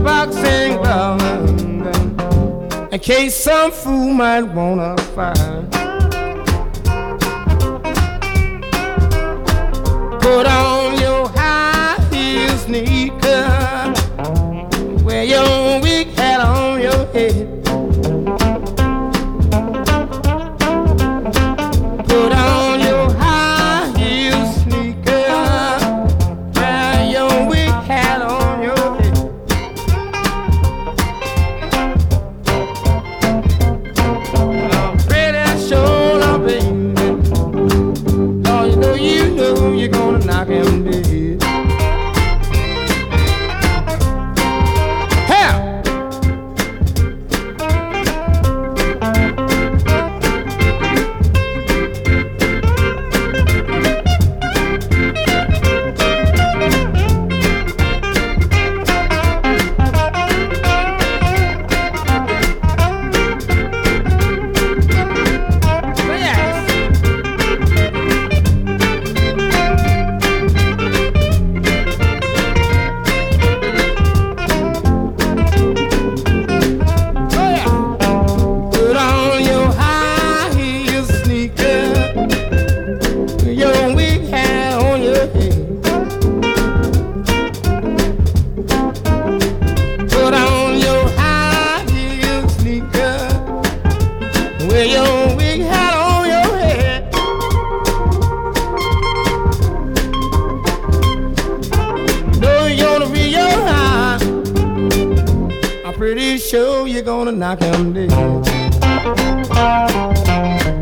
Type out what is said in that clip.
boxing glove in case some fool might wanna fight. Put on your high heel sneaker, wear your wig hat on your head. Put on your high heel sneaker, wear your wig hat on your head. Pretty shoulder, baby. Oh, you know you're gonna knock him dead. Pretty sure you're gonna knock him dead.